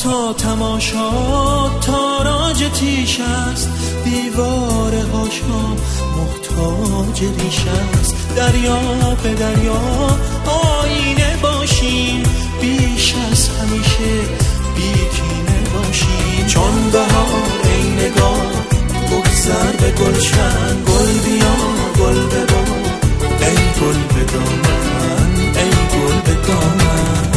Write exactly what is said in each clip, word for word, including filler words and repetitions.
تا تماشا تاراج تیش است، دیوار هاشا محتاج ریش است. دریا به دریا آینه باشیم، بیش از همیشه بیکینه باشیم. چون بهار ای نگاه بگذر به گلشن، گل بیا گل ببار، ای گل به دامن، ای گل به دامن.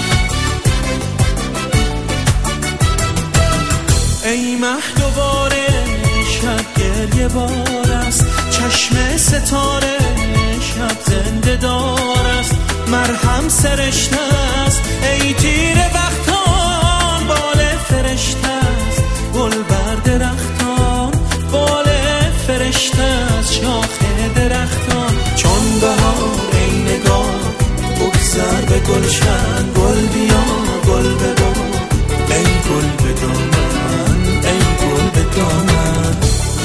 ای مه دوباره شب گریه بار است، چشم ستاره شب زنده دار است. مرهم سرشته است ای تیر بختان، بال فرشته است گل بر درختان، بال فرشته است شاخ درختان. چون بهار ای نگاه بگذر به گلشن، گل بیا گل ببار، ای گل به دامن، ای گل به دامن.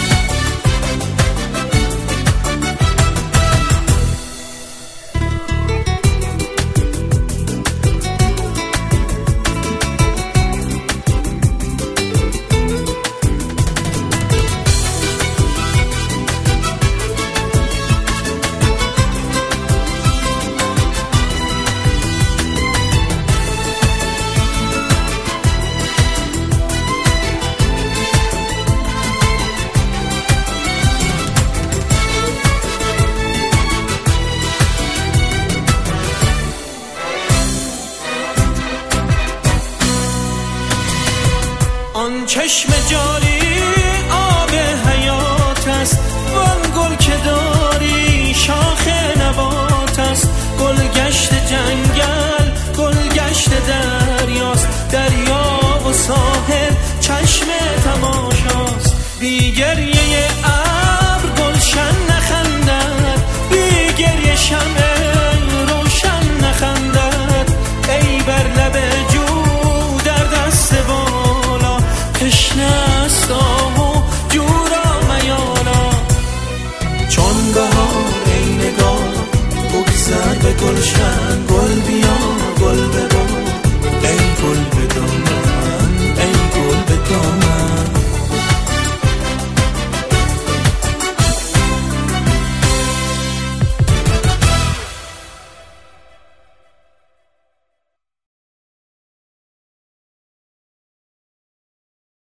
آن چشم جاری آب حیات است، وان گل که داری شاخ نبات است. گل گشت جنگل گل گشت دریاست، دریا و ساحل چشم تماشاست. بی گریه ابر گلشن نخندد، بی گریه شمع روشن نخندد. ای بر لب جو در دست بالا، تشنه است آه و جورا میالا. چون بهار ای نگاه بگذر به گلشن،